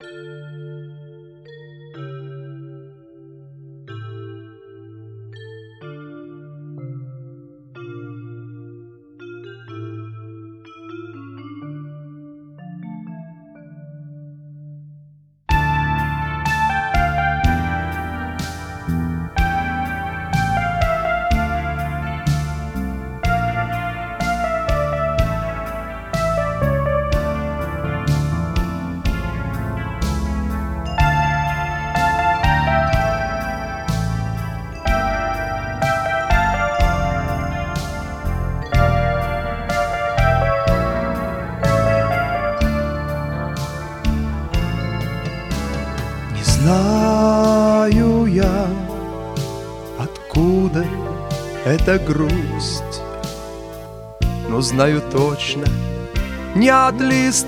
Знаю я, откуда эта грусть, но знаю точно, не от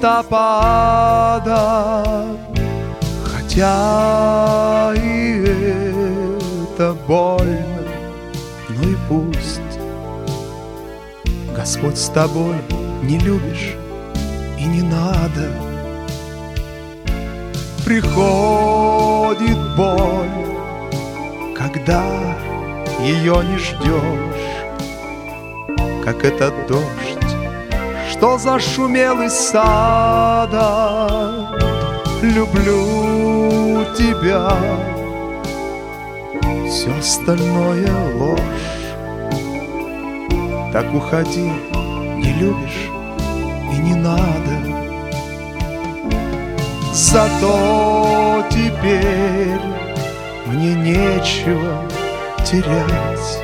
листопада. Хотя и это больно, ну и пусть. Господь с тобой, не любишь и не надо. Приходит боль, когда ее не ждешь, как этот дождь, что зашумел из сада. Люблю тебя, все остальное ложь. Так уходи, не любишь и не надо. Зато теперь мне нечего терять.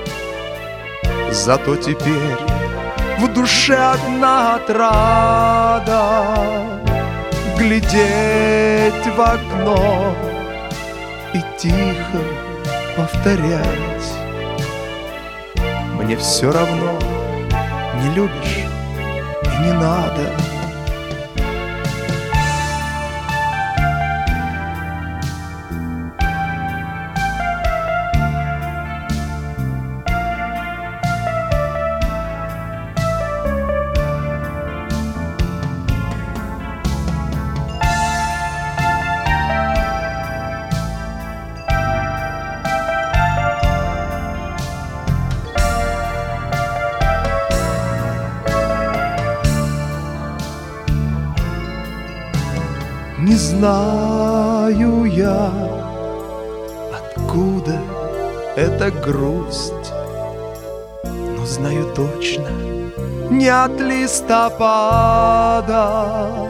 Зато теперь в душе одна отрада — глядеть в окно и тихо повторять: мне все равно, не любишь и не надо. Не знаю я, откуда эта грусть, но знаю точно, не от листопада.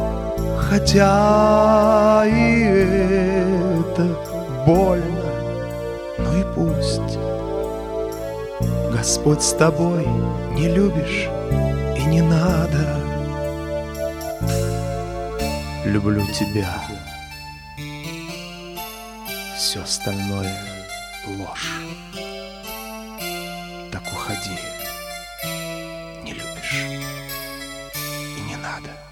Хотя и это больно, ну и пусть. Господь с тобой, не любишь и не надо. Люблю тебя, все остальное ложь. Так уходи, не любишь и не надо.